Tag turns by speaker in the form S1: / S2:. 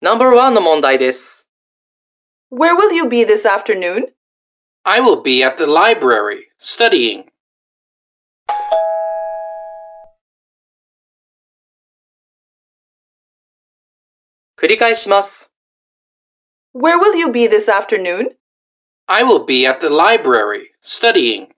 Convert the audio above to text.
S1: No.1 の問題です。
S2: Where will you be this afternoon?
S3: I will be at the library, studying.
S1: 繰り返します。
S2: Where will you be this afternoon?
S3: I will be at the library, studying.